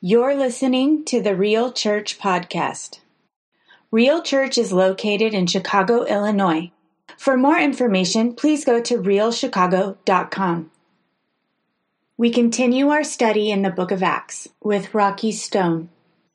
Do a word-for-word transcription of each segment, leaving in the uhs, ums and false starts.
You're listening to the Real Church Podcast. Real Church is located in Chicago, Illinois. For more information, please go to real chicago dot com. We continue our study in the book of Acts with Rocky Stone.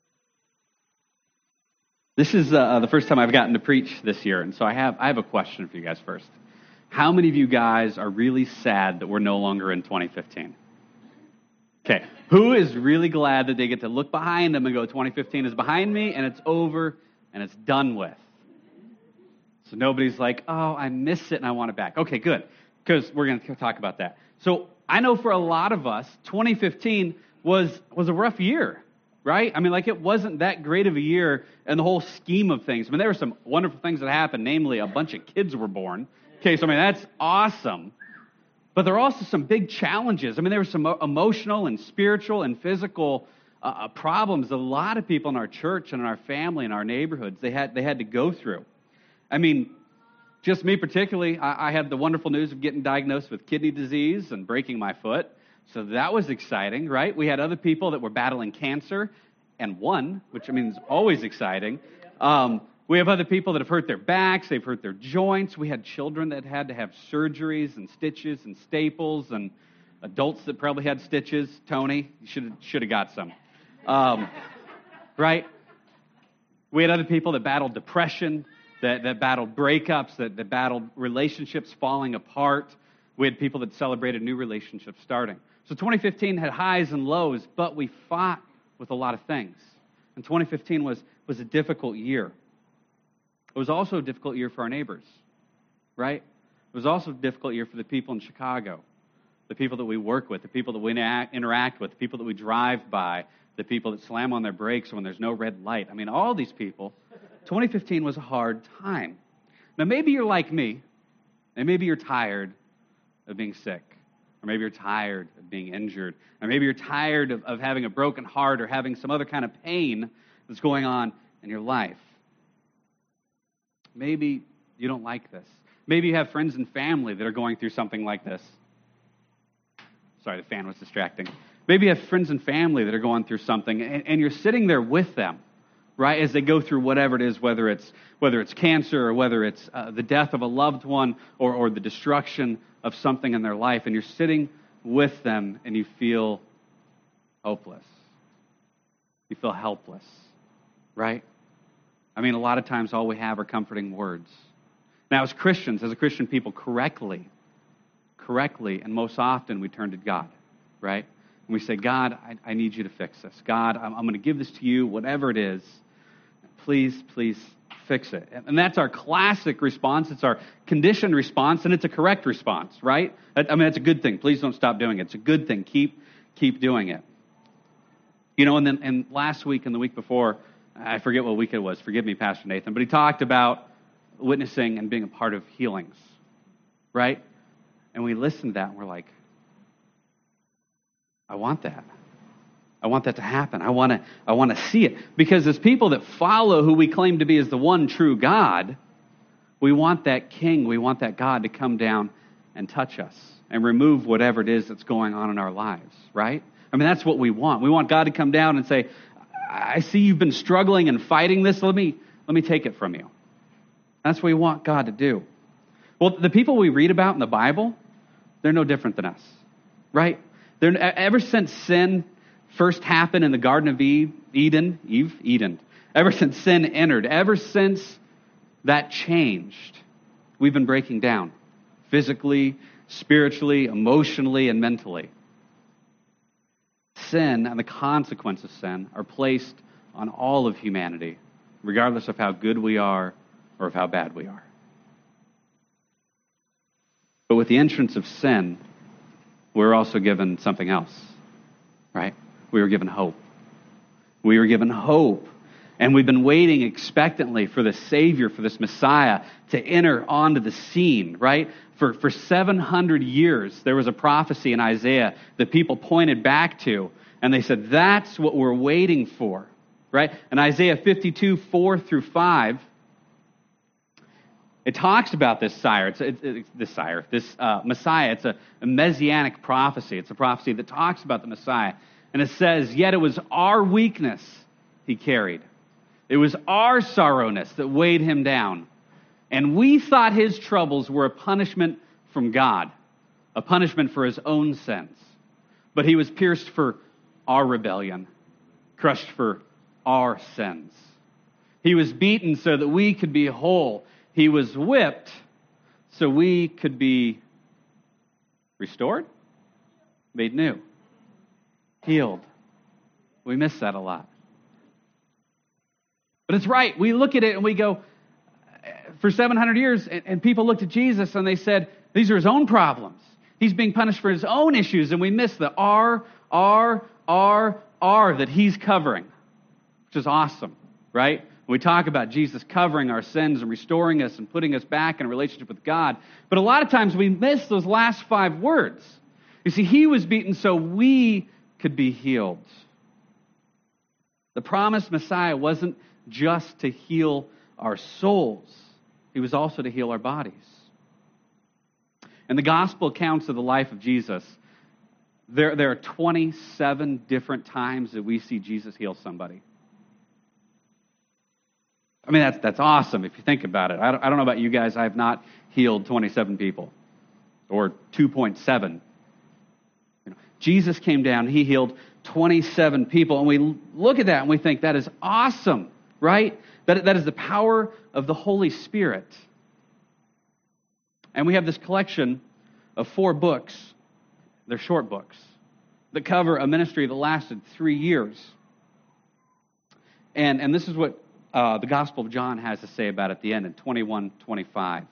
This is uh, the first time I've gotten to preach this year, and so I have I have a question for you guys first. How many of you guys are really sad that we're no longer in twenty fifteen? Okay, who is really glad that they get to look behind them and go, twenty fifteen is behind me, and it's over, and it's done with? So nobody's like, oh, I miss it, and I want it back. Okay, good, because we're going to talk about that. So I know for a lot of us, twenty fifteen was was a rough year, right? I mean, like, it wasn't that great of a year in the whole scheme of things. I mean, there were some wonderful things that happened, namely a bunch of kids were born. Okay, so I mean, that's awesome. But there are also some big challenges. I mean, there were some emotional and spiritual and physical uh, problems that a lot of people in our church and in our family and our neighborhoods, they had they had to go through. I mean, just me particularly, I, I had the wonderful news of getting diagnosed with kidney disease and breaking my foot. So that was exciting, right? We had other people that were battling cancer and won, which I mean is always exciting. Um, We have other people that have hurt their backs, they've hurt their joints. We had children that had to have surgeries and stitches and staples, and adults that probably had stitches. Tony, you should have, should have got some. Um, right? We had other people that battled depression, that, that battled breakups, that, that battled relationships falling apart. We had people that celebrated new relationships starting. So twenty fifteen had highs and lows, but we fought with a lot of things. And twenty fifteen was, was a difficult year. It was also a difficult year for our neighbors, right? It was also a difficult year for the people in Chicago, the people that we work with, the people that we interact with, the people that we drive by, the people that slam on their brakes when there's no red light. I mean, all these people. twenty fifteen was a hard time. Now, maybe you're like me, and maybe you're tired of being sick, or maybe you're tired of being injured, or maybe you're tired of, of having a broken heart or having some other kind of pain that's going on in your life. Maybe you don't like this. Maybe you have friends and family that are going through something like this. Sorry, the fan was distracting. Maybe you have friends and family that are going through something, and, and you're sitting there with them, right, as they go through whatever it is, whether it's whether it's cancer or whether it's uh, the death of a loved one or, or the destruction of something in their life, and you're sitting with them and you feel hopeless. You feel helpless, right? I mean, a lot of times all we have are comforting words. Now, as Christians, as a Christian people, correctly, correctly, and most often we turn to God, right? And we say, God, I, I need you to fix this. God, I'm, I'm going to give this to you, whatever it is. Please, please fix it. And, and that's our classic response. It's our conditioned response, and it's a correct response, right? I, I mean, it's a good thing. Please don't stop doing it. It's a good thing. Keep, keep doing it. You know, and then and last week and the week before, I forget what week it was. Forgive me, Pastor Nathan. But he talked about witnessing and being a part of healings, right? And we listened to that and we're like, I want that. I want that to happen. I want to I want to see it. Because as people that follow who we claim to be as the one true God, we want that King, we want that God to come down and touch us and remove whatever it is that's going on in our lives, right? I mean, that's what we want. We want God to come down and say, I see you've been struggling and fighting this. Let me let me take it from you. That's what we want God to do. Well, the people we read about in the Bible, they're no different than us, right? They're, ever since sin first happened in the Garden of Eve, Eden, Eve, Eden, ever since sin entered, ever since that changed, we've been breaking down physically, spiritually, emotionally, and mentally. Sin and the consequences of sin are placed on all of humanity, regardless of how good we are or of how bad we are. But with the entrance of sin, we're also given something else, right? We were given hope. We were given hope. And we've been waiting expectantly for the Savior, for this Messiah, to enter onto the scene, right? For, for seven hundred years, there was a prophecy in Isaiah that people pointed back to, and they said, that's what we're waiting for, right? In Isaiah fifty-two, four through five, it talks about this sire, it's, it's, it's this sire, this uh, Messiah. It's a, a messianic prophecy. It's a prophecy that talks about the Messiah. And it says, yet it was our weakness he carried. It was our sorrowness that weighed him down. And we thought his troubles were a punishment from God, a punishment for his own sins. But he was pierced for our rebellion, crushed for our sins. He was beaten so that we could be whole. He was whipped so we could be restored, made new, healed. We miss that a lot. But it's right. We look at it and we go, for seven hundred years, and, and people looked at Jesus and they said, these are his own problems. He's being punished for his own issues. And we miss the R, R, R, R that he's covering, which is awesome, right? We talk about Jesus covering our sins and restoring us and putting us back in a relationship with God. But a lot of times we miss those last five words. You see, he was beaten so we could be healed. The promised Messiah wasn't just to heal our souls. He was also to heal our bodies. In the gospel accounts of the life of Jesus, there, there are twenty-seven different times that we see Jesus heal somebody. I mean, that's that's awesome if you think about it. I don't, I don't know about you guys. I have not healed twenty-seven people or two point seven. You know, Jesus came down, he healed twenty-seven people. And we look at that and we think that is awesome, right? That, that is the power of the Holy Spirit. And we have this collection of four books. They're short books that cover a ministry that lasted three years. And, and this is what uh, the Gospel of John has to say about it at the end in twenty-one twenty-five.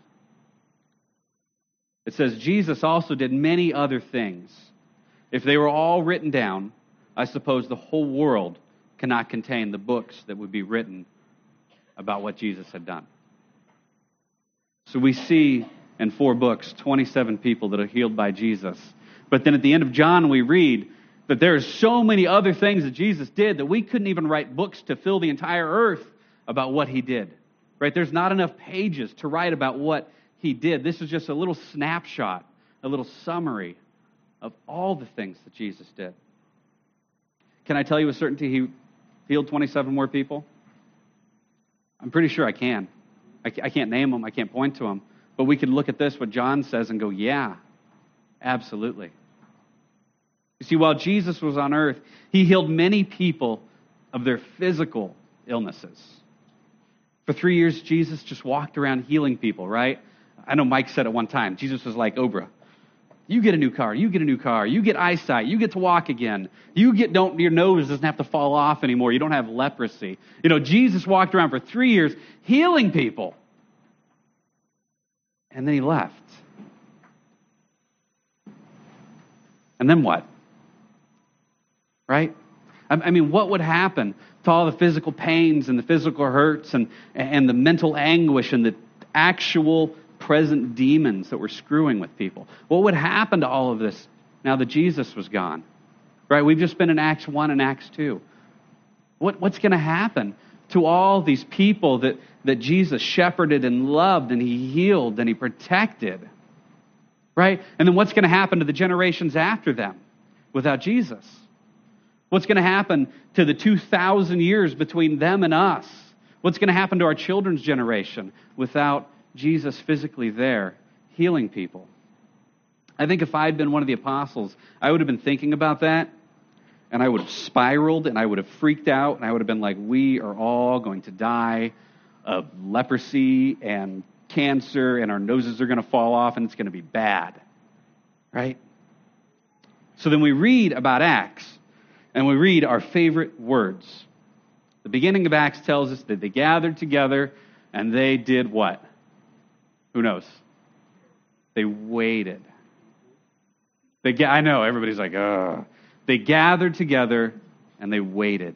It says, Jesus also did many other things. If they were all written down, I suppose the whole world cannot contain the books that would be written about what Jesus had done. So we see in four books, twenty-seven people that are healed by Jesus. But then at the end of John, we read that there are so many other things that Jesus did that we couldn't even write books to fill the entire earth about what he did. Right? There's not enough pages to write about what he did. This is just a little snapshot, a little summary of all the things that Jesus did. Can I tell you with certainty he healed twenty-seven more people? I'm pretty sure I can. I can't name them. I can't point to them. But we can look at this, what John says, and go, yeah, absolutely. You see, while Jesus was on earth, he healed many people of their physical illnesses. For three years, Jesus just walked around healing people, right? I know Mike said at one time, Jesus was like Oprah. You get a new car, you get a new car, you get eyesight, you get to walk again. You get, don't, your nose doesn't have to fall off anymore. You don't have leprosy. You know, Jesus walked around for three years healing people. And then he left. And then what? Right? I mean, what would happen to all the physical pains and the physical hurts and, and the mental anguish and the actual present demons that were screwing with people? What would happen to all of this now that Jesus was gone? Right? We've just been in Acts one and Acts two. What, what's going to happen to all these people that, that Jesus shepherded and loved and he healed and he protected? Right? And then what's going to happen to the generations after them without Jesus? What's going to happen to the two thousand years between them and us? What's going to happen to our children's generation without Jesus physically there healing people? I think if I had been one of the apostles, I would have been thinking about that, and I would have spiraled, and I would have freaked out, and I would have been like, we are all going to die of leprosy and cancer, and our noses are going to fall off, and it's going to be bad. Right? So then we read about Acts, and we read our favorite words. The beginning of Acts tells us that they gathered together, and they did what? Who knows? They waited. They ga- I know, everybody's like, ugh. They gathered together and they waited.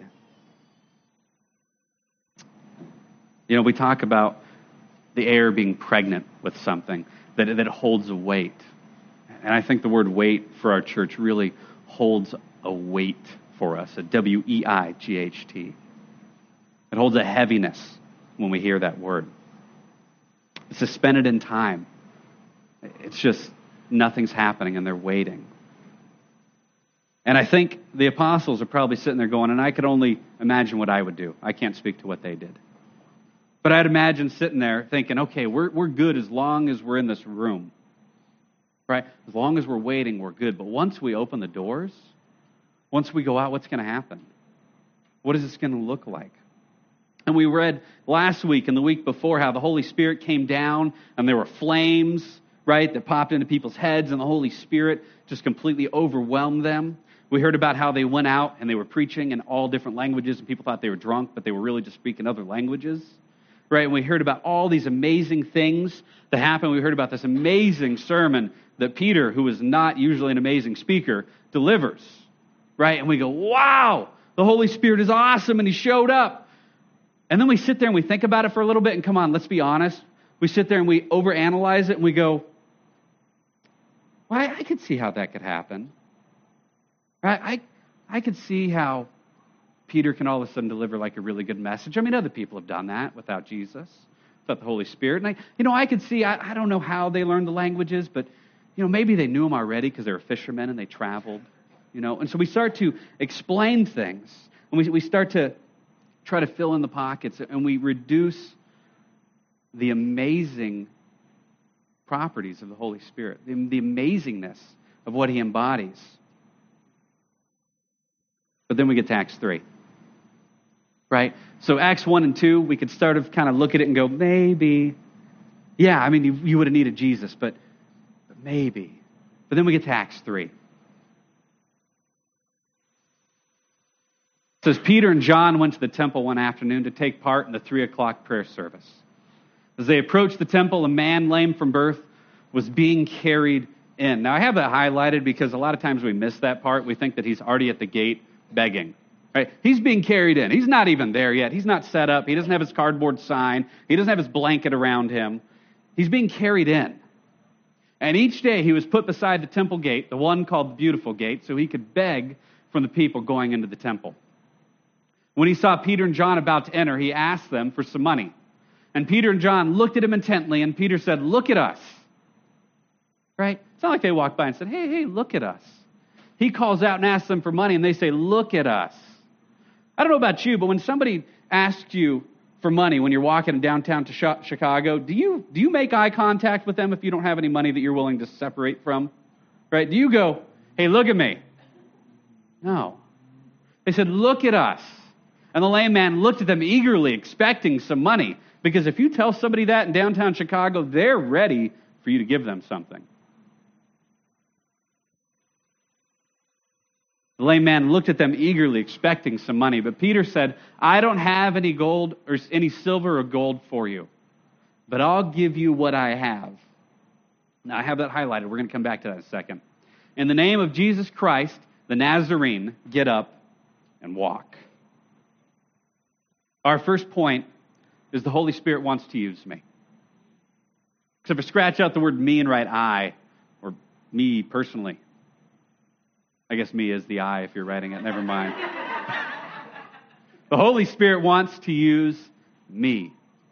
You know, we talk about the air being pregnant with something, that, that it holds a weight. And I think the word weight for our church really holds a weight for us, a W E I G H T. It holds a heaviness when we hear that word. It's suspended in time. It's just nothing's happening and they're waiting. And I think the apostles are probably sitting there going, and I could only imagine what I would do. I can't speak to what they did. But I'd imagine sitting there thinking, okay, we're we're good as long as we're in this room. Right? As long as we're waiting, we're good. But once we open the doors, once we go out, what's going to happen? What is this going to look like? And we read last week and the week before how the Holy Spirit came down and there were flames, right, that popped into people's heads, and the Holy Spirit just completely overwhelmed them. We heard about how they went out and they were preaching in all different languages, and people thought they were drunk, but they were really just speaking other languages. Right? And we heard about all these amazing things that happened. We heard about this amazing sermon that Peter, who is not usually an amazing speaker, delivers. Right? And we go, wow, the Holy Spirit is awesome, and he showed up. And then we sit there and we think about it for a little bit, and come on, let's be honest. We sit there and we overanalyze it, and we go, well, I, I could see how that could happen. Right? I, I could see how Peter can all of a sudden deliver like a really good message. I mean, other people have done that without Jesus, without the Holy Spirit. And I, you know, I could see, I, I don't know how they learned the languages, but, you know, maybe they knew them already because they were fishermen and they traveled, you know. And so we start to explain things, and we, we start to try to fill in the pockets, and we reduce the amazing properties of the Holy Spirit, the, the amazingness of what he embodies. But then we get to Acts three. Right? So Acts one and two, we could start to kind of look at it and go, maybe. Yeah, I mean, you, you would have needed Jesus, but, but maybe. But then we get to Acts three. It says, Peter and John went to the temple one afternoon to take part in the three o'clock prayer service. As they approached the temple, a man lame from birth was being carried in. Now, I have that highlighted because a lot of times we miss that part. We think that he's already at the gate begging. Right? He's being carried in. He's not even there yet. He's not set up. He doesn't have his cardboard sign. He doesn't have his blanket around him. He's being carried in. And each day he was put beside the temple gate, the one called the Beautiful Gate, so he could beg from the people going into the temple. When he saw Peter and John about to enter, he asked them for some money. And Peter and John looked at him intently, and Peter said, "Look at us." Right? It's not like they walked by and said, hey, hey, look at us. He calls out and asks them for money, and they say, "Look at us." I don't know about you, but when somebody asks you for money when you're walking downtown to Chicago, do you do you make eye contact with them if you don't have any money that you're willing to separate from? Right? Do you go, "Hey, look at me"? No. They said, "Look at us." And the lame man looked at them eagerly, expecting some money. Because if you tell somebody that in downtown Chicago, they're ready for you to give them something. The lame man looked at them eagerly, expecting some money. But Peter said, "I don't have any gold or any silver or gold for you, but I'll give you what I have." Now, I have that highlighted. We're going to come back to that in a second. "In the name of Jesus Christ, the Nazarene, get up and walk." Our first point is the Holy Spirit wants to use me. Except for scratch out the word "me" and write "I," or "me" personally. I guess "me" is the I if you're writing it. Never mind. The Holy Spirit wants to use me.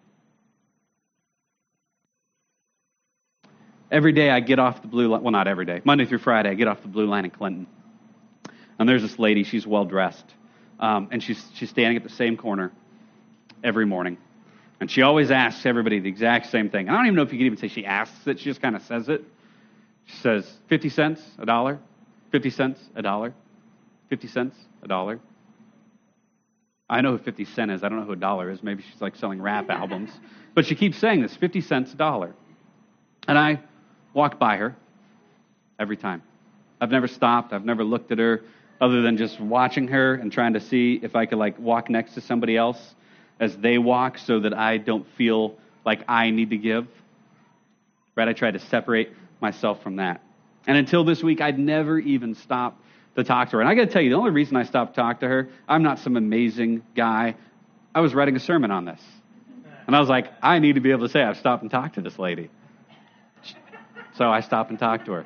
Every day I get off the blue line. Well, not every day. Monday through Friday, I get off the blue line in Clinton. And there's this lady. She's well-dressed. Um, and she's she's standing at the same corner every morning. And she always asks everybody the exact same thing. And I don't even know if you can even say she asks it. She just kind of says it. She says, fifty cents, a dollar. fifty cents, a dollar. fifty cents, a dollar. I know who fifty cent is. I don't know who a dollar is. Maybe she's like selling rap albums. But she keeps saying this, fifty cents, a dollar. And I walk by her every time. I've never stopped. I've never looked at her other than just watching her and trying to see if I could like walk next to somebody else as they walk so that I don't feel like I need to give. Right? I try to separate myself from that. And until this week, I'd never even stopped to talk to her. And I got to tell you, the only reason I stopped to talk to her, I'm not some amazing guy. I was writing a sermon on this. And I was like, I need to be able to say I've stopped and talked to this lady. So I stopped and talked to her.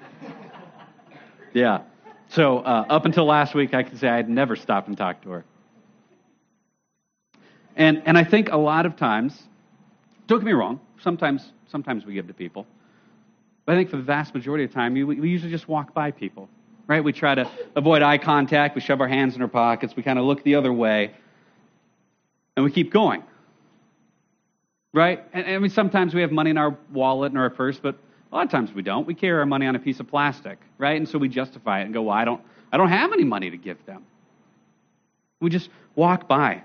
Yeah. So uh, up until last week, I could say I had never stopped and talked to her. And and I think a lot of times, don't get me wrong, sometimes sometimes we give to people. But I think for the vast majority of the time, we, we usually just walk by people. right? We try to avoid eye contact. We shove our hands in our pockets. We kind of look the other way. And we keep going, right? And, and I mean, sometimes we have money in our wallet and our purse, but a lot of times we don't. We carry our money on a piece of plastic, right? And so we justify it and go, well, I don't, I don't have any money to give them. We just walk by.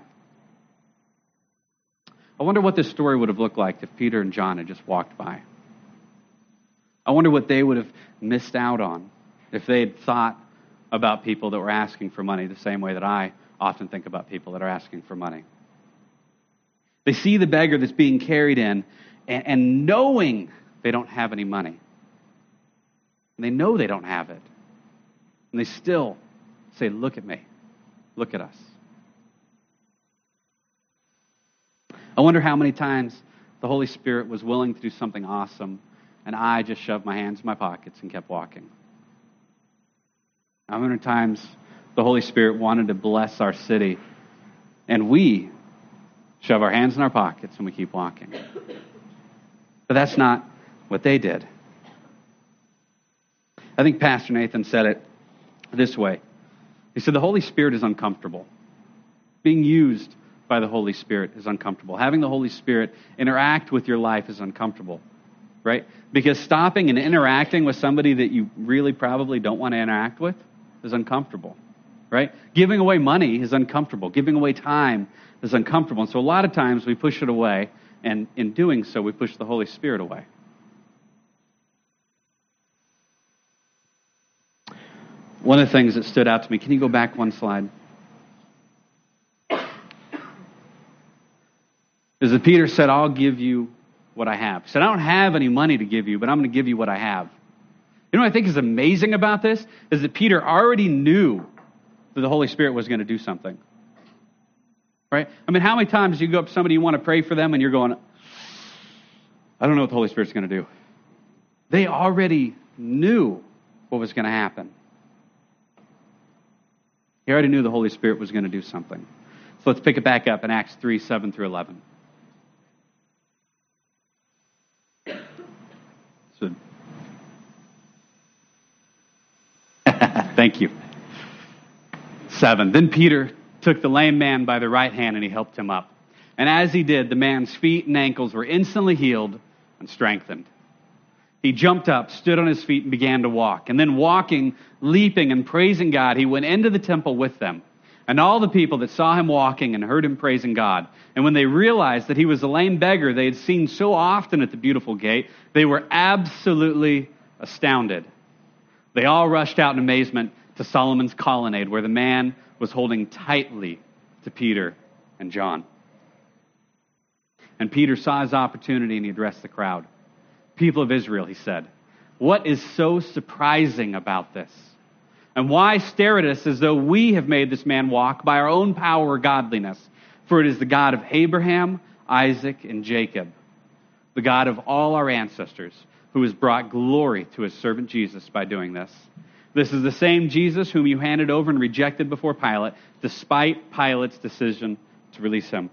I wonder what this story would have looked like if Peter and John had just walked by. I wonder what they would have missed out on if they had thought about people that were asking for money the same way that I often think about people that are asking for money. They see the beggar that's being carried in, and, and knowing they don't have any money. And they know they don't have it. And they still say, look at me. Look at us. I wonder how many times the Holy Spirit was willing to do something awesome, and I just shoved my hands in my pockets and kept walking. How many times the Holy Spirit wanted to bless our city, and we shove our hands in our pockets and we keep walking. But that's not what they did. I think Pastor Nathan said it this way. He said the Holy Spirit is uncomfortable. Being used by the Holy Spirit is uncomfortable. Having the Holy Spirit interact with your life is uncomfortable, right? Because stopping and interacting with somebody that you really probably don't want to interact with is uncomfortable, right? Giving away money is uncomfortable. Giving away time is uncomfortable. And so a lot of times we push it away, and in doing so, we push the Holy Spirit away. One of the things that stood out to me, can you go back one slide? Is that Peter said, I'll give you what I have. He said, I don't have any money to give you, but I'm going to give you what I have. You know what I think is amazing about this? Is that Peter already knew that the Holy Spirit was going to do something. Right? I mean, how many times you go up to somebody, you want to pray for them, and you're going, I don't know what the Holy Spirit's going to do. They already knew what was going to happen. He already knew the Holy Spirit was going to do something. So let's pick it back up in Acts three, seven through eleven. So, thank you. Seven. Then Peter took the lame man by the right hand and he helped him up. And as he did, the man's feet and ankles were instantly healed and strengthened. He jumped up, stood on his feet, and began to walk. And then walking, leaping, and praising God, he went into the temple with them. And all the people that saw him walking and heard him praising God, and when they realized that he was the lame beggar they had seen so often at the beautiful gate, they were absolutely astounded. They all rushed out in amazement to Solomon's colonnade, where the man was holding tightly to Peter and John. And Peter saw his opportunity and he addressed the crowd. People of Israel, he said, what is so surprising about this? And why stare at us as though we have made this man walk by our own power or godliness? For it is the God of Abraham, Isaac, and Jacob, the God of all our ancestors, who has brought glory to his servant Jesus by doing this. This is the same Jesus whom you handed over and rejected before Pilate, despite Pilate's decision to release him.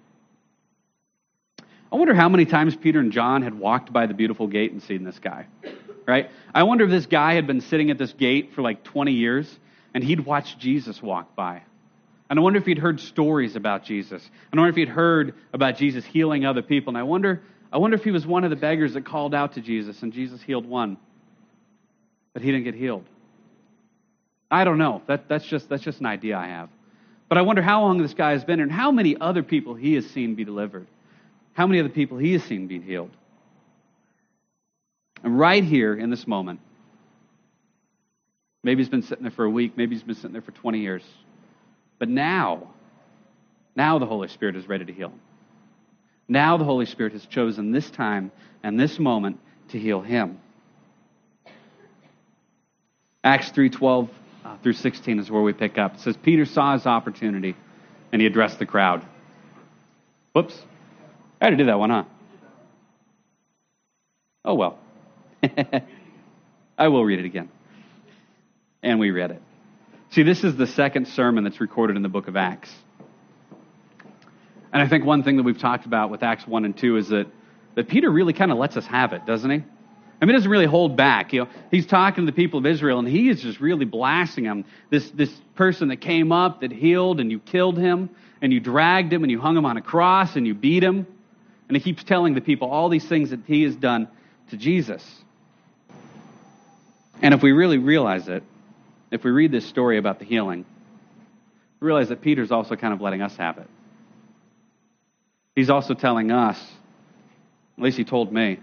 I wonder how many times Peter and John had walked by the beautiful gate and seen this guy, right? I wonder if this guy had been sitting at this gate for like twenty years and he'd watched Jesus walk by. And I wonder if he'd heard stories about Jesus. I wonder if he'd heard about Jesus healing other people. And I wonder, I wonder if he was one of the beggars that called out to Jesus and Jesus healed one, but he didn't get healed. I don't know. That, that's just that's just an idea I have. But I wonder how long this guy has been and how many other people he has seen be delivered. How many other people he has seen be healed. And right here in this moment, maybe he's been sitting there for a week, maybe he's been sitting there for twenty years. But now, now the Holy Spirit is ready to heal him. Now the Holy Spirit has chosen this time and this moment to heal him. Acts three twelve uh, through sixteen is where we pick up. It says, Peter saw his opportunity and he addressed the crowd. Whoops. I had to do that one, huh? Oh, well. I will read it again. And we read it. See, this is the second sermon that's recorded in the book of Acts. And I think one thing that we've talked about with Acts one and two is that, that Peter really kind of lets us have it, doesn't he? I mean, he doesn't really hold back. You know, he's talking to the people of Israel, and he is just really blasting them. This this person that came up, that healed, and you killed him, and you dragged him, and you hung him on a cross, and you beat him. And he keeps telling the people all these things that he has done to Jesus. And if we really realize it, if we read this story about the healing, we realize that Peter's also kind of letting us have it. He's also telling us, at least he told me,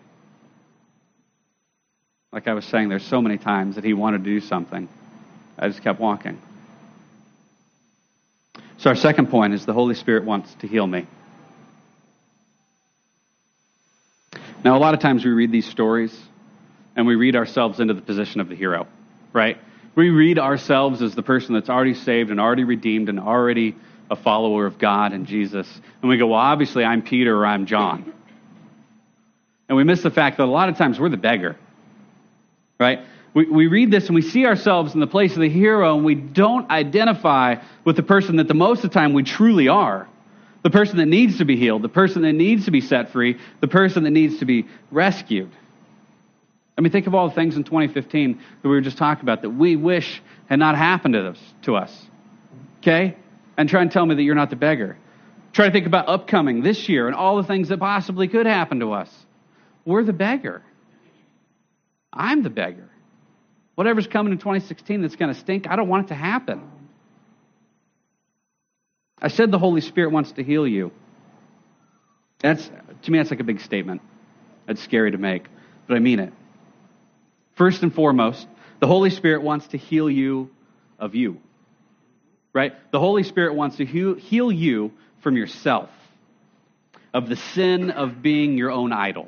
like I was saying, there's so many times that he wanted to do something. I just kept walking. So our second point is the Holy Spirit wants to heal me. Now, a lot of times we read these stories and we read ourselves into the position of the hero, right? We read ourselves as the person that's already saved and already redeemed and already a follower of God and Jesus. And we go, well, obviously I'm Peter or I'm John. And we miss the fact that a lot of times we're the beggar. Right? We we read this and we see ourselves in the place of the hero, and we don't identify with the person that the most of the time we truly are. The person that needs to be healed, the person that needs to be set free, the person that needs to be rescued. I mean, think of all the things in twenty fifteen that we were just talking about that we wish had not happened to us. To us. Okay? And try and tell me that you're not the beggar. Try to think about upcoming this year and all the things that possibly could happen to us. We're the beggar. I'm the beggar. Whatever's coming in twenty sixteen that's going to stink, I don't want it to happen. I said the Holy Spirit wants to heal you. That's, to me, that's like a big statement. It's scary to make, but I mean it. First and foremost, the Holy Spirit wants to heal you of you. Right? The Holy Spirit wants to heal, heal you from yourself, of the sin of being your own idol.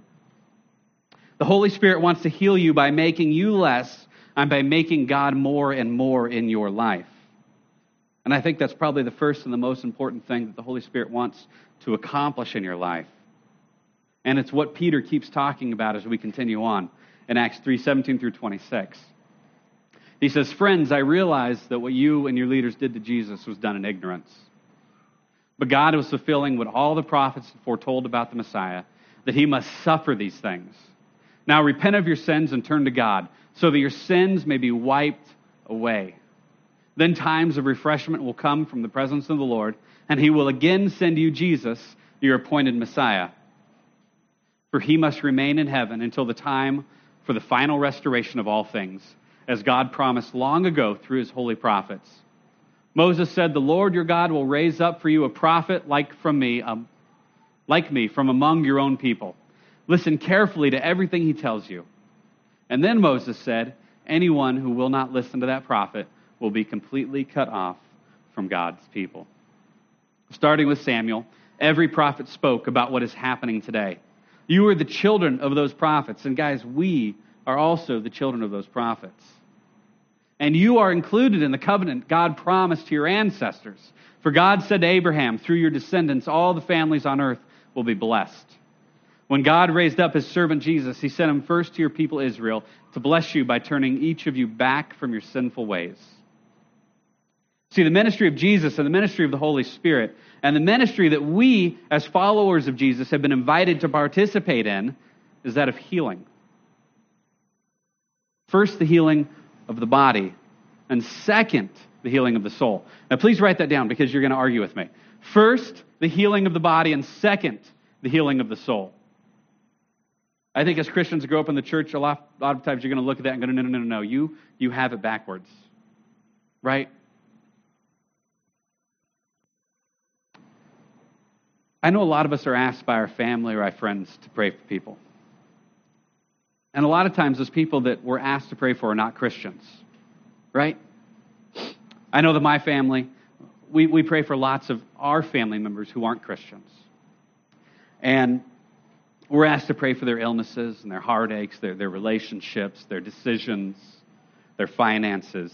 The Holy Spirit wants to heal you by making you less and by making God more and more in your life. And I think that's probably the first and the most important thing that the Holy Spirit wants to accomplish in your life. And it's what Peter keeps talking about as we continue on in Acts three, seventeen through twenty-six. He says, "Friends, I realize that what you and your leaders did to Jesus was done in ignorance. But God was fulfilling what all the prophets had foretold about the Messiah, that he must suffer these things. Now repent of your sins and turn to God, so that your sins may be wiped away. Then times of refreshment will come from the presence of the Lord, and he will again send you Jesus, your appointed Messiah. For he must remain in heaven until the time for the final restoration of all things, as God promised long ago through his holy prophets. Moses said, the Lord your God will raise up for you a prophet like from me, um, like me from among your own people. Listen carefully to everything he tells you." And then Moses said, "Anyone who will not listen to that prophet will be completely cut off from God's people." Starting with Samuel, every prophet spoke about what is happening today. You are the children of those prophets. And guys, we are also the children of those prophets. And you are included in the covenant God promised to your ancestors. For God said to Abraham, through your descendants, all the families on earth will be blessed. When God raised up his servant Jesus, he sent him first to your people Israel to bless you by turning each of you back from your sinful ways. See, the ministry of Jesus and the ministry of the Holy Spirit and the ministry that we as followers of Jesus have been invited to participate in is that of healing. First, the healing of the body, and second, the healing of the soul. Now, please write that down because you're going to argue with me. First, the healing of the body, and second, the healing of the soul. I think as Christians who grow up in the church, a lot, a lot of times you're going to look at that and go, no, no, no, no, no, you, you have it backwards, right? I know a lot of us are asked by our family or our friends to pray for people. And a lot of times those people that we're asked to pray for are not Christians, right? I know that my family, we, we pray for lots of our family members who aren't Christians. And we're asked to pray for their illnesses and their heartaches, their, their relationships, their decisions, their finances.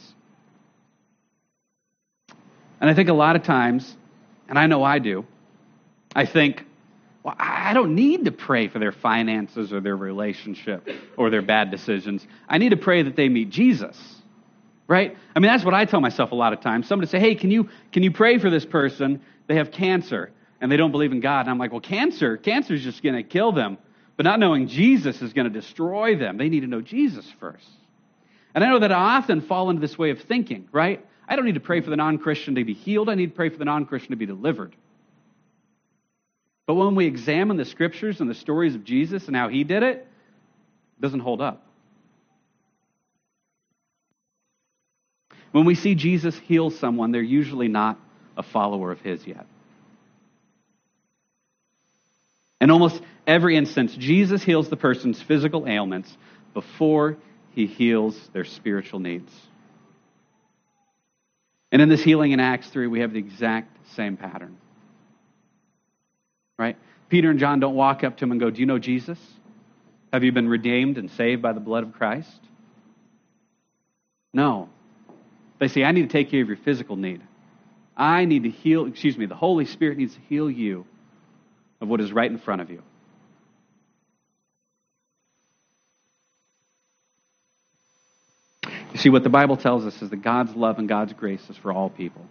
And I think a lot of times, and I know I do, I think, well, I don't need to pray for their finances or their relationship or their bad decisions. I need to pray that they meet Jesus, right? I mean, that's what I tell myself a lot of times. Somebody say, hey, can you can you pray for this person? They have cancer and they don't believe in God. And I'm like, well, cancer, cancer is just going to kill them. But not knowing Jesus is going to destroy them. They need to know Jesus first. And I know that I often fall into this way of thinking, right? I don't need to pray for the non-Christian to be healed. I need to pray for the non-Christian to be delivered. But when we examine the scriptures and the stories of Jesus and how he did it, it doesn't hold up. When we see Jesus heal someone, they're usually not a follower of his yet. In almost every instance, Jesus heals the person's physical ailments before he heals their spiritual needs. And in this healing in Acts three, we have the exact same pattern. Right? Peter and John don't walk up to him and go, "Do you know Jesus? Have you been redeemed and saved by the blood of Christ?" No. They say, "I need to take care of your physical need. I need to heal, excuse me, the Holy Spirit needs to heal you of what is right in front of you." You see, what the Bible tells us is that God's love and God's grace is for all people.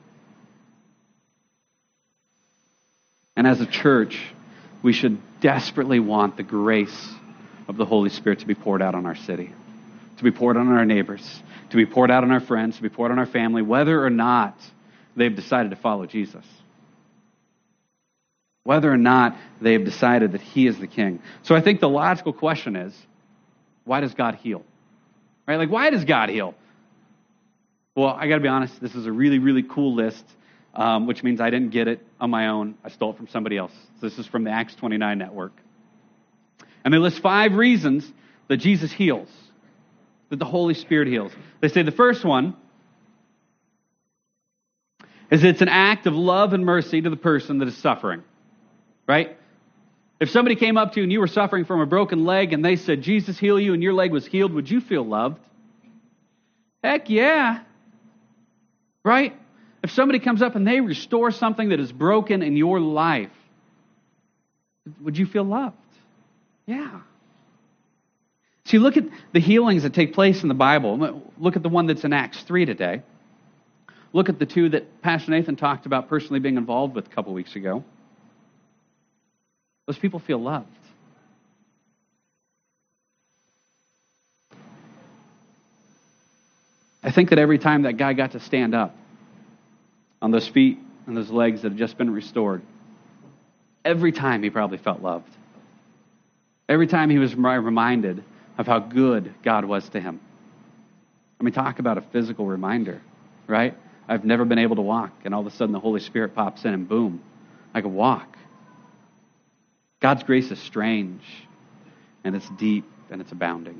And as a church, we should desperately want the grace of the Holy Spirit to be poured out on our city, to be poured out on our neighbors, to be poured out on our friends, to be poured out on our family, whether or not they've decided to follow Jesus. Whether or not they've decided that he is the king. So I think the logical question is, why does God heal? Right? Like, why does God heal? Well, I got to be honest, this is a really, really cool list. Um, which means I didn't get it on my own. I stole it from somebody else. So this is from the Acts twenty-nine network. And they list five reasons that Jesus heals, that the Holy Spirit heals. They say the first one is it's an act of love and mercy to the person that is suffering. Right? If somebody came up to you and you were suffering from a broken leg and they said, "Jesus heal you," and your leg was healed, would you feel loved? Heck yeah. Right? If somebody comes up and they restore something that is broken in your life, would you feel loved? Yeah. See, look at the healings that take place in the Bible. Look at the one that's in Acts three today. Look at the two that Pastor Nathan talked about personally being involved with a couple weeks ago. Those people feel loved. I think that every time that guy got to stand up on those feet and those legs that had just been restored, every time he probably felt loved. Every time he was reminded of how good God was to him. I mean, talk about a physical reminder, right? I've never been able to walk, and all of a sudden the Holy Spirit pops in and boom, I can walk. God's grace is strange, and it's deep, and it's abounding.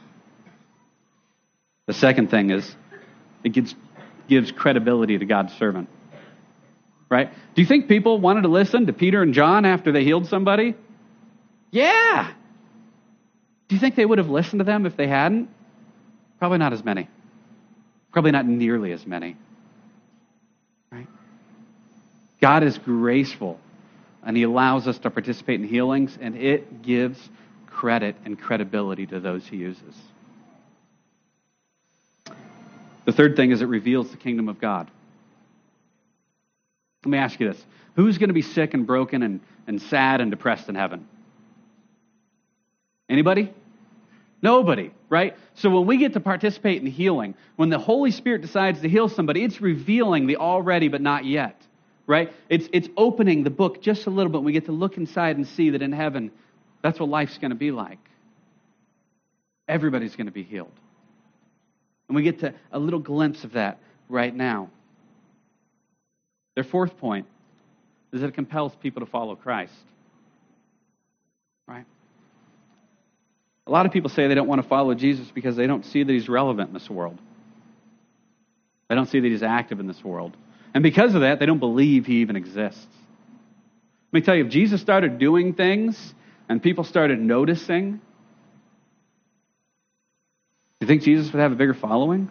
The second thing is, it gives, gives credibility to God's servant. Right? Do you think people wanted to listen to Peter and John after they healed somebody? Yeah. Do you think they would have listened to them if they hadn't? Probably not as many. Probably not nearly as many. Right? God is graceful, and he allows us to participate in healings, and it gives credit and credibility to those he uses. The third thing is it reveals the kingdom of God. Let me ask you this. Who's going to be sick and broken and, and sad and depressed in heaven? Anybody? Nobody, right? So when we get to participate in healing, when the Holy Spirit decides to heal somebody, it's revealing the already but not yet, right? It's, it's opening the book just a little bit. We get to look inside and see that in heaven, that's what life's going to be like. Everybody's going to be healed. And we get to a little glimpse of that right now. Their fourth point is that it compels people to follow Christ. Right? A lot of people say they don't want to follow Jesus because they don't see that he's relevant in this world. They don't see that he's active in this world. And because of that, they don't believe he even exists. Let me tell you, if Jesus started doing things and people started noticing, do you think Jesus would have a bigger following?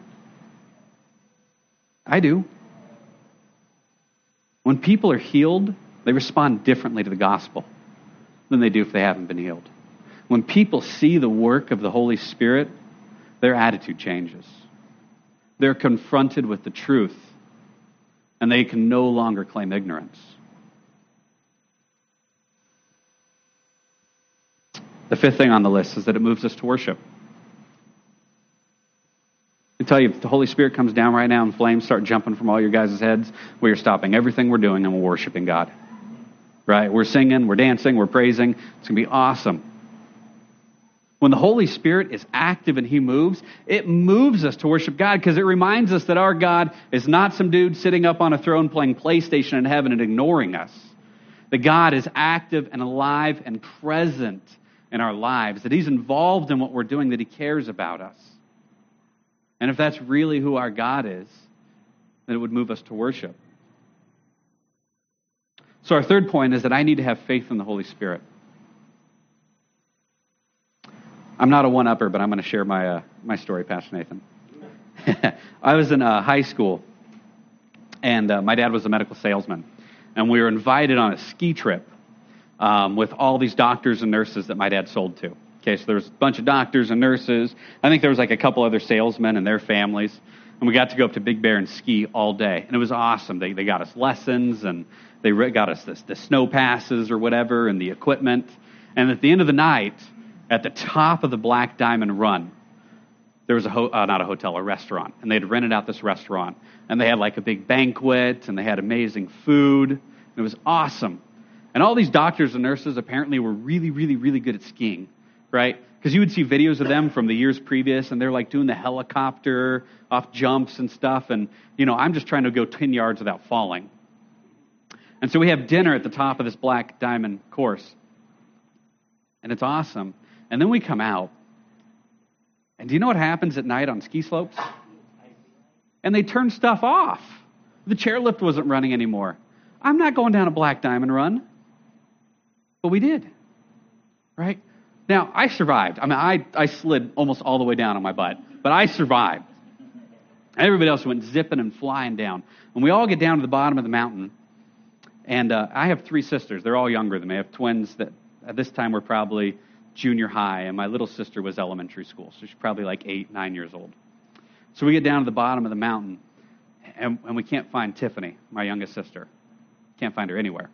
I do. When people are healed, they respond differently to the gospel than they do if they haven't been healed. When people see the work of the Holy Spirit, their attitude changes. They're confronted with the truth, and they can no longer claim ignorance. The fifth thing on the list is that it moves us to worship. I tell you, if the Holy Spirit comes down right now and flames start jumping from all your guys' heads, we are stopping everything we're doing and we're worshiping God. Right? We're singing, we're dancing, we're praising. It's going to be awesome. When the Holy Spirit is active and He moves, it moves us to worship God because it reminds us that our God is not some dude sitting up on a throne playing PlayStation in heaven and ignoring us. That God is active and alive and present in our lives, that He's involved in what we're doing, that He cares about us. And if that's really who our God is, then it would move us to worship. So our third point is that I need to have faith in the Holy Spirit. I'm not a one-upper, but I'm going to share my uh, my story, Pastor Nathan. I was in uh, high school, and uh, my dad was a medical salesman, and we were invited on a ski trip um, with all these doctors and nurses that my dad sold to. Okay, so there was a bunch of doctors and nurses. I think there was like a couple other salesmen and their families. And we got to go up to Big Bear and ski all day. And it was awesome. They they got us lessons, and they got us this, the snow passes or whatever, and the equipment. And at the end of the night, at the top of the Black Diamond Run, there was a, ho- uh, not a hotel, a restaurant. And they'd rented out this restaurant. And they had like a big banquet, and they had amazing food. And it was awesome. And all these doctors and nurses apparently were really, really, really good at skiing, right? Because you would see videos of them from the years previous, and they're like doing the helicopter off jumps and stuff. And, you know, I'm just trying to go ten yards without falling. And so we have dinner at the top of this Black Diamond course. And it's awesome. And then we come out. And do you know what happens at night on ski slopes? And they turn stuff off. The chairlift wasn't running anymore. I'm not going down a Black Diamond Run. But we did. Right? Now, I survived. I mean, I, I slid almost all the way down on my butt. But I survived. Everybody else went zipping and flying down. And we all get down to the bottom of the mountain. And uh, I have three sisters. They're all younger than me. I have twins that at this time were probably junior high. And my little sister was elementary school. So she's probably like eight, nine years old. So we get down to the bottom of the mountain. And, and we can't find Tiffany, my youngest sister. Can't find her anywhere.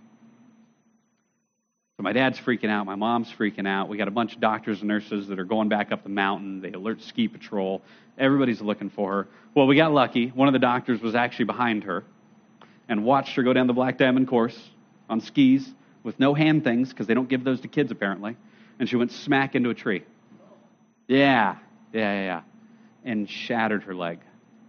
So my dad's freaking out. My mom's freaking out. We got a bunch of doctors and nurses that are going back up the mountain. They alert ski patrol. Everybody's looking for her. Well, we got lucky. One of the doctors was actually behind her and watched her go down the Black Diamond course on skis with no hand things, because they don't give those to kids apparently. And she went smack into a tree. Yeah, yeah, yeah, yeah. And shattered her leg.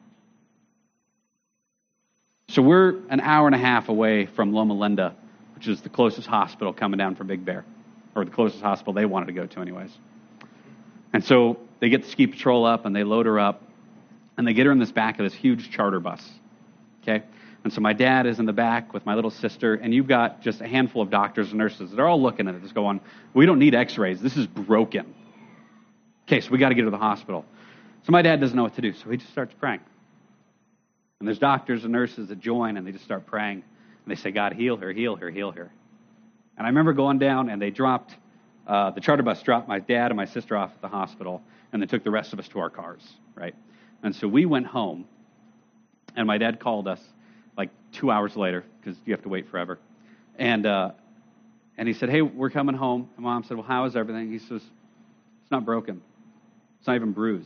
So we're an hour and a half away from Loma Linda, which is the closest hospital coming down from Big Bear, or the closest hospital they wanted to go to anyways. And so they get the ski patrol up, and they load her up, and they get her in this back of this huge charter bus. Okay? And so my dad is in the back with my little sister, and you've got just a handful of doctors and nurses that are all looking at it, just going, we don't need x-rays. This is broken. Okay, so we got to get her to the hospital. So my dad doesn't know what to do, so he just starts praying. And there's doctors and nurses that join, and they just start praying. And they say, God, heal her, heal her, heal her. And I remember going down, and they dropped, uh, the charter bus dropped my dad and my sister off at the hospital, and they took the rest of us to our cars, right? And so we went home, and my dad called us like two hours later, because you have to wait forever. And uh, and he said, hey, we're coming home. And Mom said, well, how is everything? He says, it's not broken. It's not even bruised.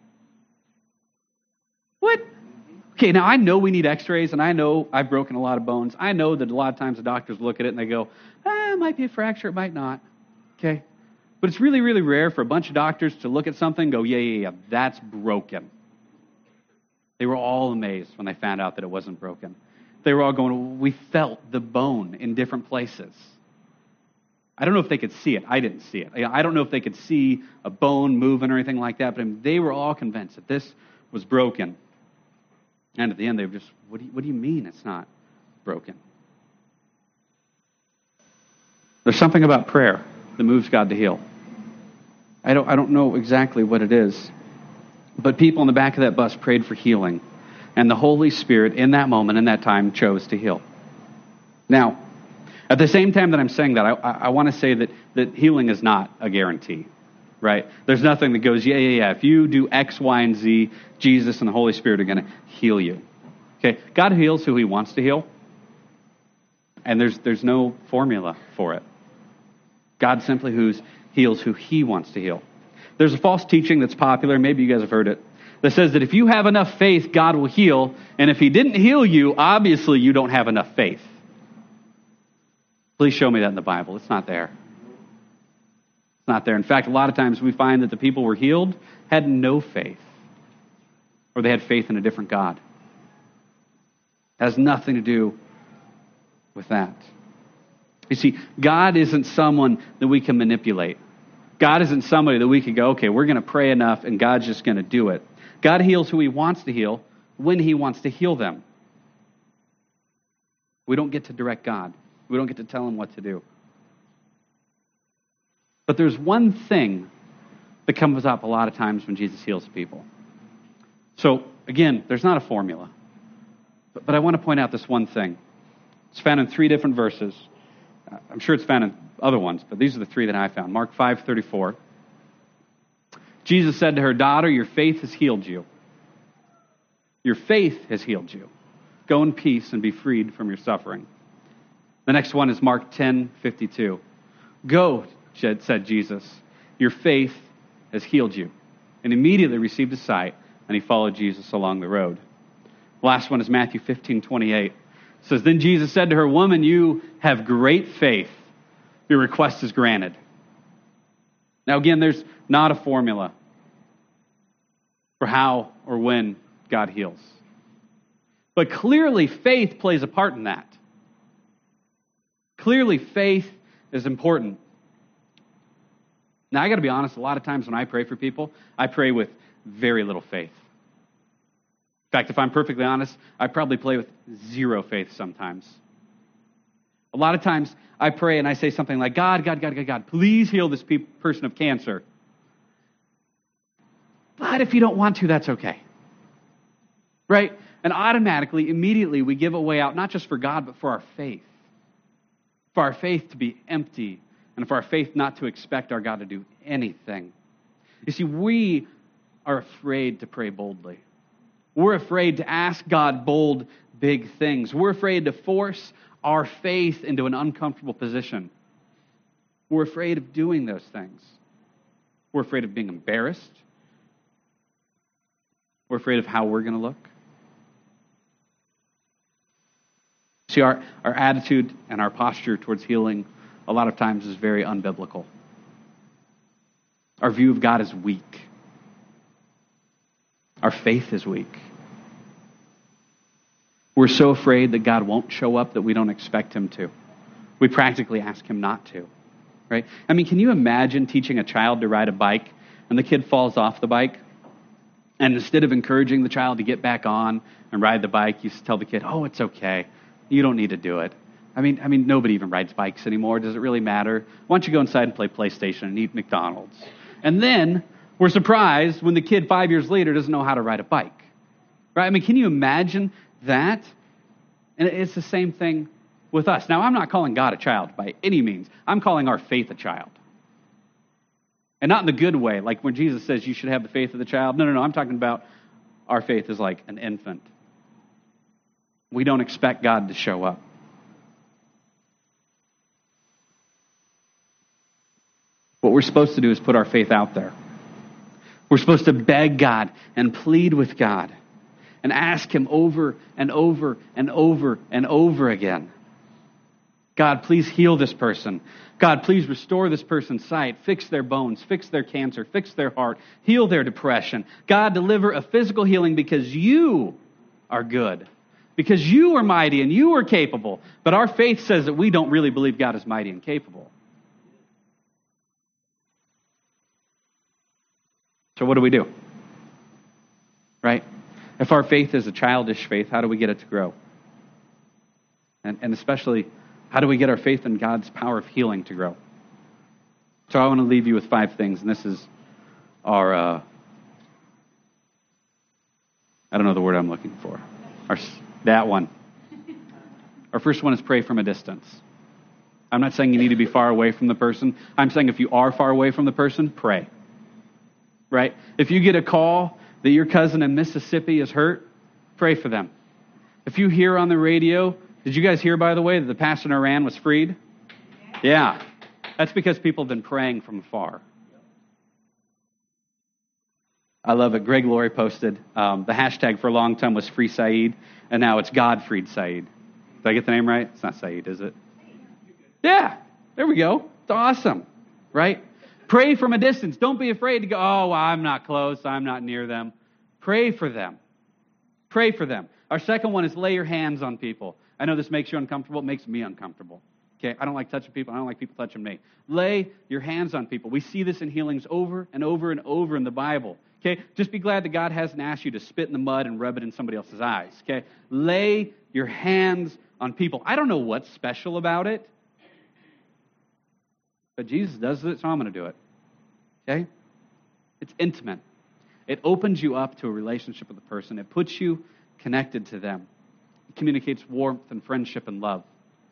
What? Okay, now I know we need x-rays, and I know I've broken a lot of bones. I know that a lot of times the doctors look at it and they go, ah, it might be a fracture, it might not. Okay? But it's really, really rare for a bunch of doctors to look at something and go, yeah, yeah, yeah, that's broken. They were all amazed when they found out that it wasn't broken. They were all going, we felt the bone in different places. I don't know if they could see it. I didn't see it. I don't know if they could see a bone moving or anything like that, but they were all convinced that this was broken. And at the end, they were just, what do you, what do you mean it's not broken? There's something about prayer that moves God to heal. I don't, I don't know exactly what it is. But people in the back of that bus prayed for healing. And the Holy Spirit, in that moment, in that time, chose to heal. Now, at the same time that I'm saying that, I, I, I want to say that, that healing is not a guarantee, right? There's nothing that goes, yeah, yeah, yeah. If you do X, Y, and Z, Jesus and the Holy Spirit are going to heal you. Okay? God heals who He wants to heal. And there's there's no formula for it. God simply who's heals who he wants to heal. There's a false teaching that's popular, maybe you guys have heard it, that says that if you have enough faith, God will heal, and if he didn't heal you, obviously you don't have enough faith. Please show me that in the Bible. It's not there. It's not there. In fact, a lot of times we find that the people who were healed had no faith, or they had faith in a different God. It has nothing to do with that. You see, God isn't someone that we can manipulate. God isn't somebody that we can go, okay, we're going to pray enough and God's just going to do it. God heals who he wants to heal when he wants to heal them. We don't get to direct God. We don't get to tell him what to do. But there's one thing that comes up a lot of times when Jesus heals people. So, again, there's not a formula. But, but I want to point out this one thing. It's found in three different verses. I'm sure it's found in other ones, but these are the three that I found. Mark five thirty-four. Jesus said to her, "Daughter, your faith has healed you. Your faith has healed you. Go in peace and be freed from your suffering." The next one is Mark ten fifty-two. "Go," said Jesus, "your faith has healed you." And immediately received his sight, and he followed Jesus along the road. The last one is Matthew fifteen twenty-eight. It says, "Then Jesus said to her, 'Woman, you have great faith. Your request is granted.'" Now again, there's not a formula for how or when God heals. But clearly faith plays a part in that. Clearly faith is important. Now I got to be honest, a lot of times when I pray for people, I pray with very little faith. In fact, if I'm perfectly honest, I probably play with zero faith sometimes. A lot of times I pray and I say something like, God, God, God, God, God, please heal this pe- person of cancer. But if you don't want to, that's okay. Right? And automatically, immediately, we give a way out, not just for God, but for our faith. For our faith to be empty, and for our faith not to expect our God to do anything. You see, we are afraid to pray boldly. We're afraid to ask God bold, big things. We're afraid to force our faith into an uncomfortable position. We're afraid of doing those things. We're afraid of being embarrassed. We're afraid of how we're going to look. See, our, our attitude and our posture towards healing a lot of times is very unbiblical. Our view of God is weak. Our faith is weak. We're so afraid that God won't show up that we don't expect him to. We practically ask him not to, right? I mean, can you imagine teaching a child to ride a bike and the kid falls off the bike? And instead of encouraging the child to get back on and ride the bike, you tell the kid, oh, it's okay. You don't need to do it. I mean, I mean, nobody even rides bikes anymore. Does it really matter? Why don't you go inside and play PlayStation and eat McDonald's? And then we're surprised when the kid five years later doesn't know how to ride a bike. Right? I mean, can you imagine that? And it's the same thing with us. Now, I'm not calling God a child by any means. I'm calling our faith a child. And not in the good way, like when Jesus says you should have the faith of the child. No, no, no. I'm talking about our faith is like an infant. We don't expect God to show up. What we're supposed to do is put our faith out there. We're supposed to beg God and plead with God and ask him over and over and over and over again. God, please heal this person. God, please restore this person's sight. Fix their bones. Fix their cancer. Fix their heart. Heal their depression. God, deliver a physical healing because you are good. Because you are mighty and you are capable. But our faith says that we don't really believe God is mighty and capable. So what do we do? Right? If our faith is a childish faith, how do we get it to grow? And, and especially, how do we get our faith in God's power of healing to grow? So I want to leave you with five things, and this is our, uh, I don't know the word I'm looking for. Our, that one. Our first one is pray from a distance. I'm not saying you need to be far away from the person. I'm saying if you are far away from the person, pray. Right? If you get a call that your cousin in Mississippi is hurt, pray for them. If you hear on the radio, did you guys hear, by the way, that the pastor in Iran was freed? Yeah. That's because people have been praying from afar. I love it. Greg Laurie posted, um, the hashtag for a long time was Free Saeed, and now it's God freed Saeed. Did I get the name right? It's not Saeed, is it? Yeah, there we go. It's awesome, right? Pray from a distance. Don't be afraid to go, oh, I'm not close. I'm not near them. Pray for them. Pray for them. Our second one is lay your hands on people. I know this makes you uncomfortable. It makes me uncomfortable. Okay, I don't like touching people. I don't like people touching me. Lay your hands on people. We see this in healings over and over and over in the Bible. Okay, just be glad that God hasn't asked you to spit in the mud and rub it in somebody else's eyes. Okay, lay your hands on people. I don't know what's special about it, but Jesus does it, so I'm going to do it. Okay, it's intimate. It opens you up to a relationship with the person. It puts you connected to them. It communicates warmth and friendship and love.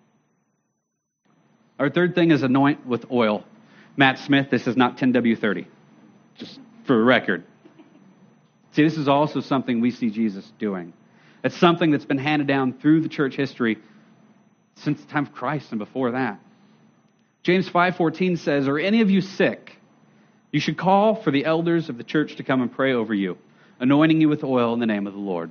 Our third thing is anoint with oil. Matt Smith, this is not ten W thirty, just for a record. See, this is also something we see Jesus doing. It's something that's been handed down through the church history since the time of Christ and before that. James five fourteen says, are any of you sick? You should call for the elders of the church to come and pray over you, anointing you with oil in the name of the Lord.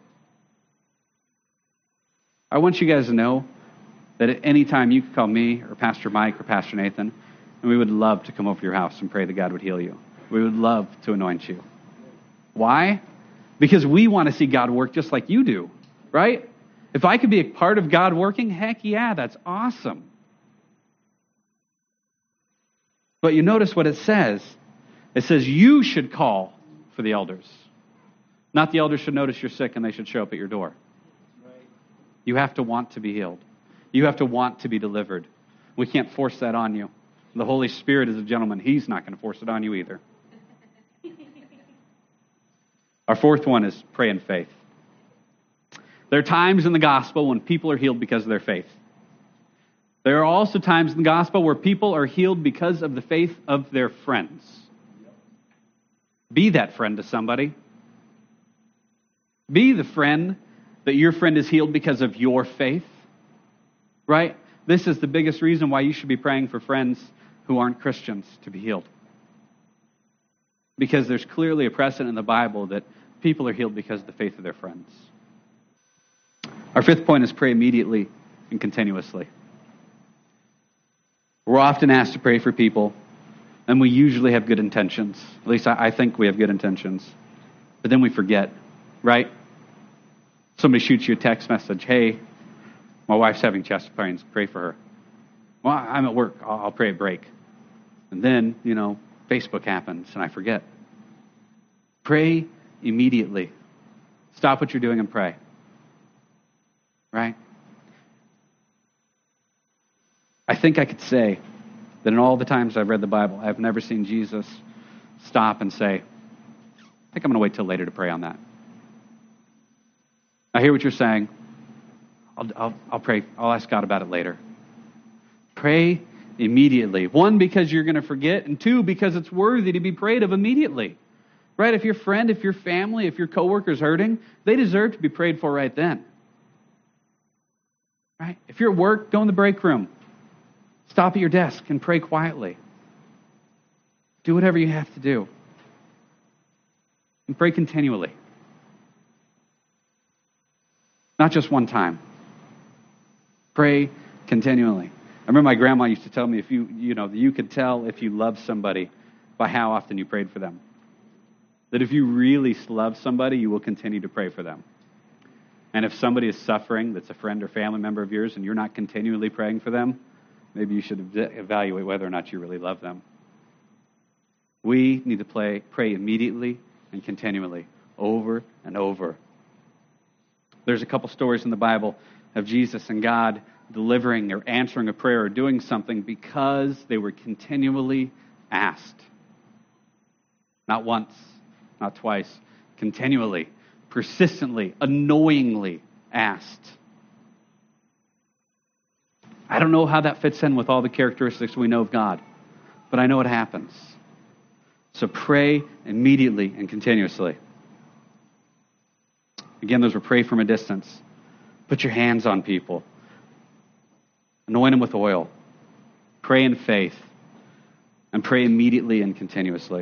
I want you guys to know that at any time you can call me or Pastor Mike or Pastor Nathan, and we would love to come over to your house and pray that God would heal you. We would love to anoint you. Why? Because we want to see God work just like you do, right? If I could be a part of God working, heck yeah, that's awesome. But you notice what it says. It says you should call for the elders. Not the elders should notice you're sick and they should show up at your door. You have to want to be healed. You have to want to be delivered. We can't force that on you. The Holy Spirit is a gentleman. He's not going to force it on you either. Our fourth one is pray in faith. There are times in the gospel when people are healed because of their faith. There are also times in the gospel where people are healed because of the faith of their friends. Be that friend to somebody. Be the friend that your friend is healed because of your faith. Right? This is the biggest reason why you should be praying for friends who aren't Christians to be healed. Because there's clearly a precedent in the Bible that people are healed because of the faith of their friends. Our fifth point is pray immediately and continuously. We're often asked to pray for people, and we usually have good intentions. At least I, I think we have good intentions. But then we forget, right? Somebody shoots you a text message, hey, my wife's having chest pains, pray for her. Well, I'm at work, I'll, I'll pray at break. And then, you know, Facebook happens, and I forget. Pray immediately. Stop what you're doing and pray. Right? I think I could say that in all the times I've read the Bible, I've never seen Jesus stop and say, I think I'm going to wait till later to pray on that. I hear what you're saying. I'll, I'll, I'll pray. I'll ask God about it later. Pray immediately. One, because you're going to forget, and two, because it's worthy to be prayed of immediately. Right? If your friend, if your family, if your coworker's hurting, they deserve to be prayed for right then. Right? If you're at work, go in the break room. Stop at your desk and pray quietly. Do whatever you have to do. And pray continually. Not just one time. Pray continually. I remember my grandma used to tell me, if you, you know, you could tell if you love somebody by how often you prayed for them. That if you really love somebody, you will continue to pray for them. And if somebody is suffering, that's a friend or family member of yours, and you're not continually praying for them, maybe you should evaluate whether or not you really love them. We need to play, pray immediately and continually, over and over. There's a couple stories in the Bible of Jesus and God delivering or answering a prayer or doing something because they were continually asked. Not once, not twice, continually, persistently, annoyingly asked. I don't know how that fits in with all the characteristics we know of God, but I know it happens. So pray immediately and continuously. Again, those were pray from a distance. Put your hands on people. Anoint them with oil. Pray in faith. And pray immediately and continuously.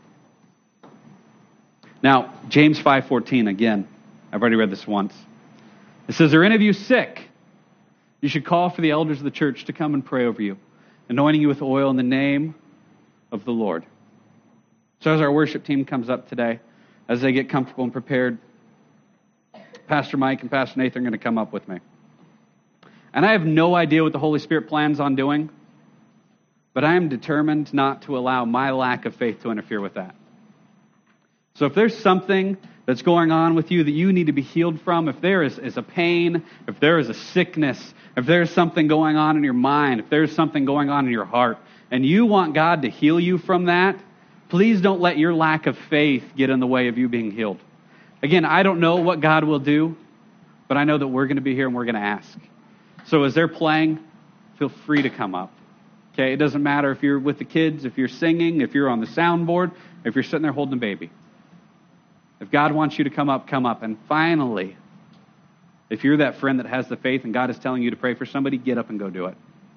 Now, James five fourteen, again, I've already read this once. It says, "Are any of you sick? You should call for the elders of the church to come and pray over you, anointing you with oil in the name of the Lord." So as our worship team comes up today, as they get comfortable and prepared, Pastor Mike and Pastor Nathan are going to come up with me. And I have no idea what the Holy Spirit plans on doing, but I am determined not to allow my lack of faith to interfere with that. So if there's something that's going on with you that you need to be healed from, if there is, is a pain, if there is a sickness, if there's something going on in your mind, if there's something going on in your heart, and you want God to heal you from that, please don't let your lack of faith get in the way of you being healed. Again, I don't know what God will do, but I know that we're going to be here and we're going to ask. So as they're playing, feel free to come up. Okay, it doesn't matter if you're with the kids, if you're singing, if you're on the soundboard, if you're sitting there holding a baby. If God wants you to come up, come up. And finally, if you're that friend that has the faith and God is telling you to pray for somebody, get up and go do it.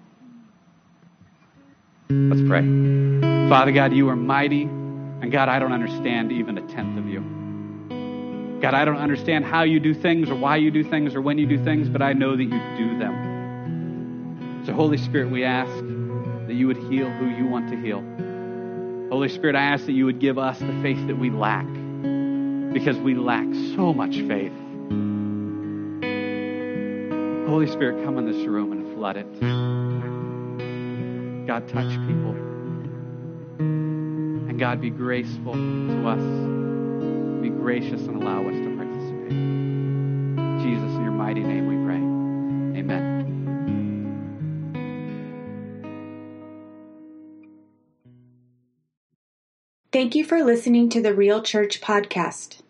Let's pray. Father God, you are mighty. And God, I don't understand even a tenth of you. God, I don't understand how you do things or why you do things or when you do things, but I know that you do them. So Holy Spirit, we ask that you would heal who you want to heal. Holy Spirit, I ask that you would give us the faith that we lack, because we lack so much faith. Holy Spirit, come in this room and flood it. God, touch people. And God, be graceful to us. Be gracious and allow us to participate. Jesus, in your mighty name we pray. Amen. Thank you for listening to the Real Church podcast.